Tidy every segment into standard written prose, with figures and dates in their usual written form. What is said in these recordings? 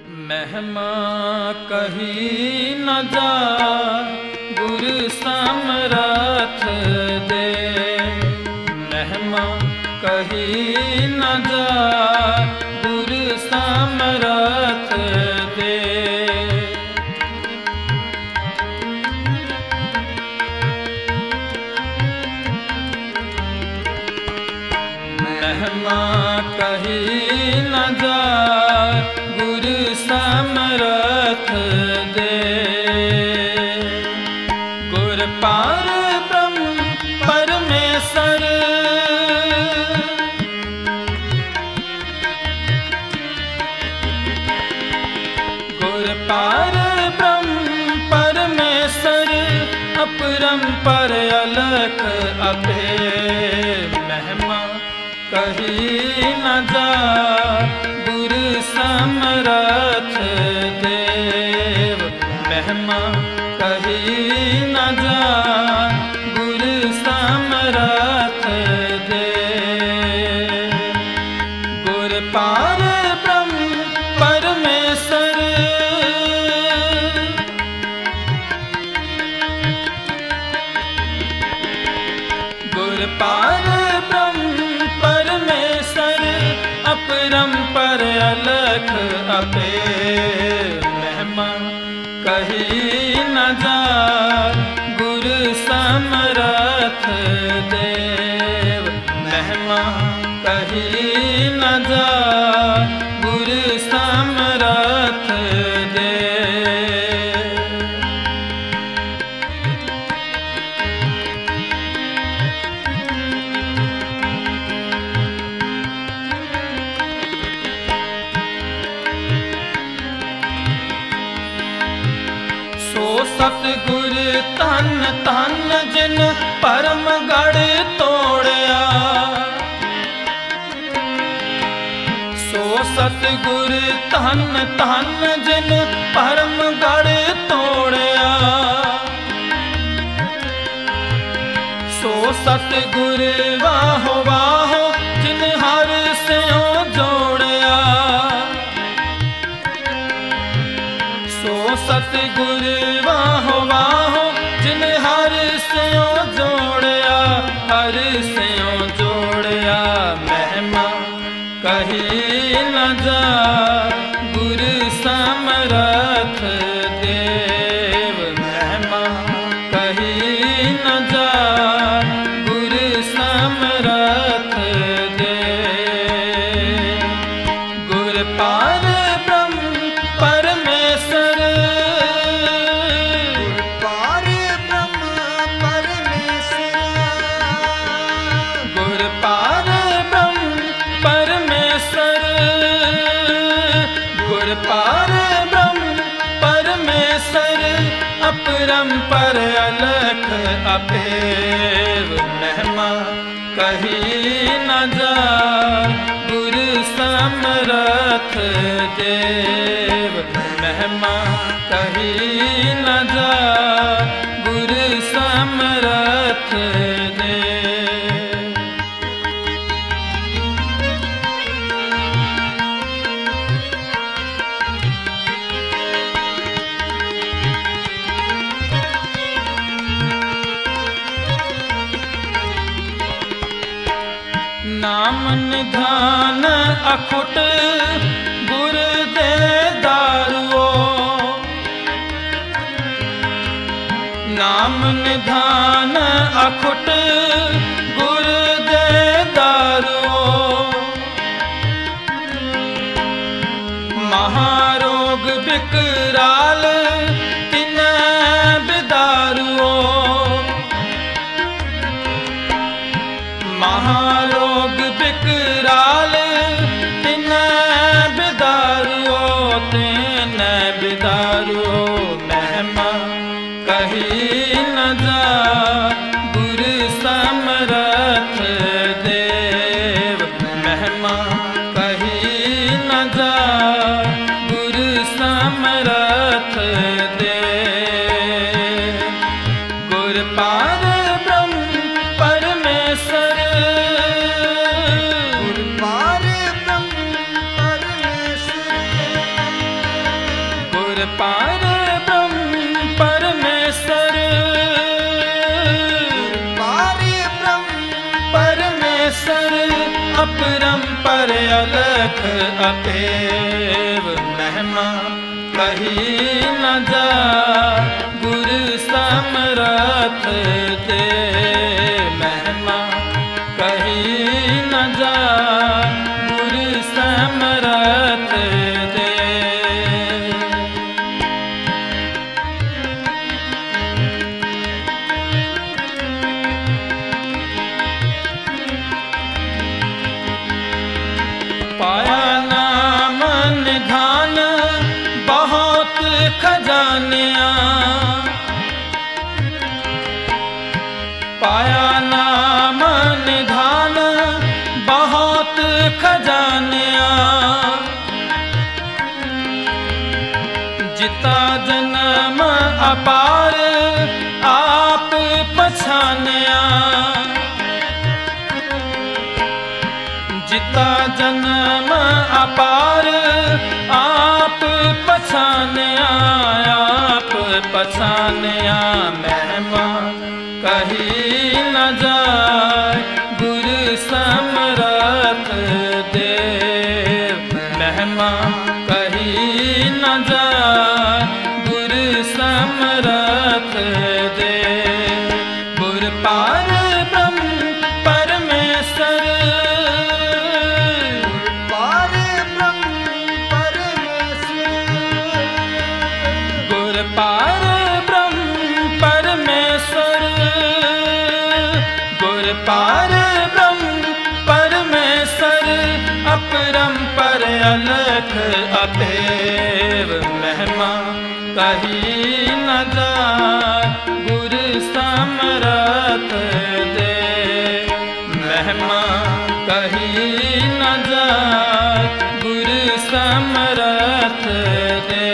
महिमा कही न जाय गुरु समरथ दे। महिमा कही न जाय गुरु समरथ दे। महिमा कही न जाय गुरु समरथ दे। गुर पार ब्रह्म परमेश्वर गुर पार ब्रह्म परमेश्वर अपरंपर अलख अभेद। महिमा कही न जाय गुरु समरथ देव। महिमा कही न जाय गुरु समरथ दे। गुर पार ब्रह्म परमेश्वर गुर पार ब्रह्म परमेश्वर अपरंपर अलख अभेद। महिमा कही न जाय गुरु समरथ देव। महिमा कही न जाय गुरु समरथ दे। सतगुर तन तन जिन परम गढ़ तोड़या। सो सतगुर तन तन जिन परम गढ़ तोड़या। सो सतगुर वाहो वाहो जिन हर स्यों जोड़या। सो सतगुर वाहो वाहो जिन हर स्यों जोड़या। हर स्यों जोड़या। महिमा कही न जाय गुरु समरथ देव। महिमा कही न जाय गुरु समरथ दे। गुर पार ब्रह्म परमेश्वर गुर पार ब्रह्म परमेश्वर गुर पार ब्रह्म परमेश्वर अपरंपर अलख अभेद। महिमा कही न जाय गुरु समरथ देव। महिमा कही न जाय गुरु समरथ दे। नाम निधान अखुट गुर दे दारुओ। नाम निधान अखुट गुर दे दारुओ। महारोग विकराल तिनै बिदारुओ। महारोग विकराल तिनै बिदारुओ। तिनै बिदारुओ। महिमा कही न जाय गुरु समरथ देव। महिमा कही न जाय गुरु समरथ गुर पार ब्रह्म परमेश्वर, पार ब्रह्म परमेश्वर अपरंपर अलख अतेव, महिमा कही न जा गुरु समरथ दे, महिमा कही न जा गुरु समरथ दे। पाया नाम निधान बहुत खजानिया, पाया नाम निधान बहुत खजानिया, जिता जन्म अपार आप पछानिया, जिता जन्म अपार आप पछानिया, आप पछानिया, महिमा कही न जाए गुरु समरथ दे, महिमा कही न जाए गुरु समरथ दे। गुर पार ब्रह्म परमेश्वर, पार ब्रह्म परमेश्वर, गुर पार ब्रह्म परमेश्वर, गुर पार ब्रह्म परमेश्वर अपरंपर अलख अतेव, महिमा कही न जाए गुरु समरथ दे, महिमा कही न जाए गुरु समरथ दे।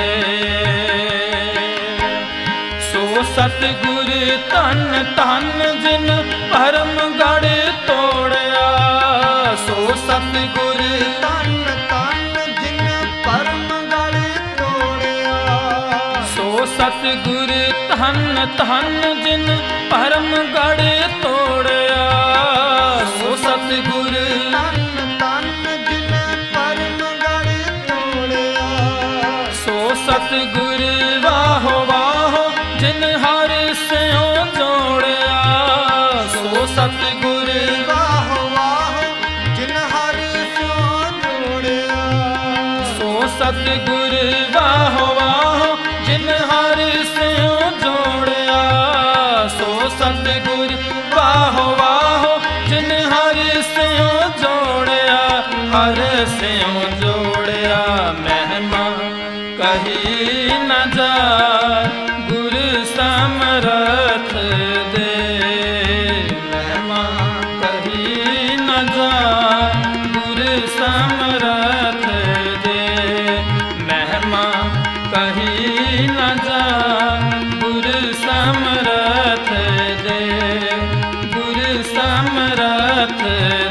सो सतगुर तन तन जिन परम गढ़ तोड़या, सो सतगुर तन तन जिन परम गढ़ तोड़या, सो सतगुर तन तन जिन परम गढ़ तोड़या, सो सतगुर तन तन जिन परम गढ़ तोड़या, सो सतगुर वाहो वाहो जिन हर स्यों जोड़या, सो सतगुर वाहो वाहो जिन हर स्यों जोड़या, सो सतगुर वाहो वाहो जिन हर स्यों जोड़या, सो सतगुर वाहो वाहो जिन हर स्यों जोड़या, हर स्यों जोड़या, महिमा कही न जाए गुरु समरथ दे, महिमा कही न जाए गुरु समरथ दे, महिमा कही न जाए गुरु समरथ दे, गुरु समरथ